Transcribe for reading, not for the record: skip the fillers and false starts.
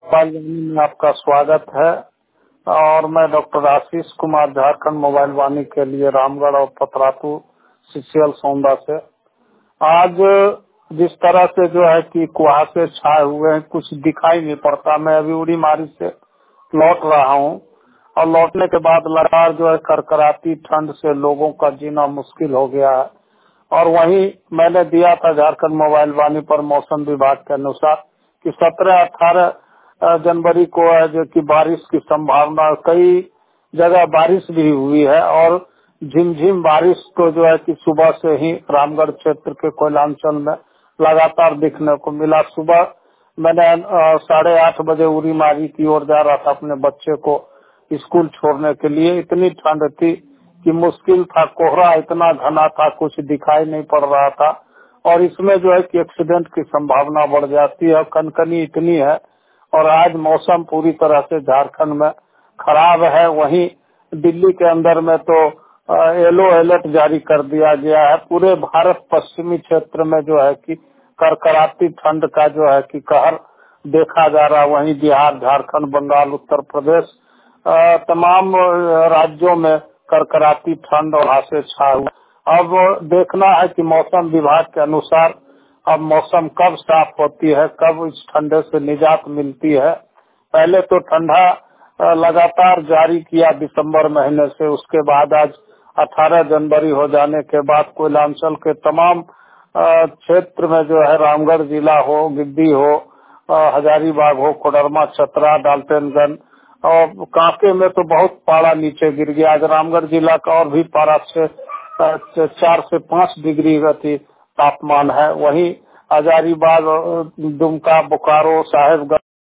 Mobile वाणी में आपका स्वागत है। और मैं डॉक्टर आशीष कुमार, झारखंड मोबाइल वाणी के लिए रामगढ़ और पतरातू सीसीएल सोंदा से। आज जिस तरह से जो है कि कुहासे छाए हुए हैं, कुछ दिखाई नहीं पड़ता। मैं अभी उड़ी मारी से लौट रहा हूँ और लौटने के बाद लगातार जो है करकराती ठंड से लोगों का जीना मुश्किल हो गया है। और वहीं मैंने दिया था झारखंड मोबाइल वाणी पर मौसम विभाग के अनुसार कि 17-18 जनवरी को है जो कि बारिश की संभावना, कई जगह बारिश भी हुई है। और झिमझिम बारिश तो जो है कि सुबह से ही रामगढ़ क्षेत्र के कोयलांचल में लगातार दिखने को मिला। सुबह मैंने 8:30 बजे उरी मारी की ओर जा रहा था अपने बच्चे को स्कूल छोड़ने के लिए। इतनी ठंड थी कि मुश्किल था, कोहरा इतना घना था, कुछ दिखाई नहीं पड़ रहा था। और इसमें जो है कि एक्सीडेंट की संभावना बढ़ जाती है। कनकनी इतनी है। और आज मौसम पूरी तरह से झारखंड में खराब है। वहीं दिल्ली के अंदर में तो येलो अलर्ट जारी कर दिया गया है। पूरे भारत पश्चिमी क्षेत्र में जो है कि कड़कड़ाती ठंड का जो है कि कहर देखा जा रहा है। वहीं बिहार, झारखंड, बंगाल, उत्तर प्रदेश, तमाम राज्यों में कड़कड़ाती ठंड और हासे छाए हुए। अब देखना है कि मौसम विभाग के अनुसार अब मौसम कब साफ होती है, कब इस ठंडे से निजात मिलती है। पहले तो ठंडा लगातार जारी किया दिसंबर महीने से। उसके बाद आज 18 जनवरी हो जाने के बाद कोयलांचल के तमाम क्षेत्र में जो है, रामगढ़ जिला हो, गिद्दी हो, हजारीबाग हो, कोडरमा, चतरा, डाल्टनगंज और कांके में तो बहुत पारा नीचे गिर गया। आज रामगढ़ जिला का और भी पारा से 4 से 5 डिग्री गति तापमान है। वहीं हजारीबाग, दुमका, बोकारो, साहेबगंज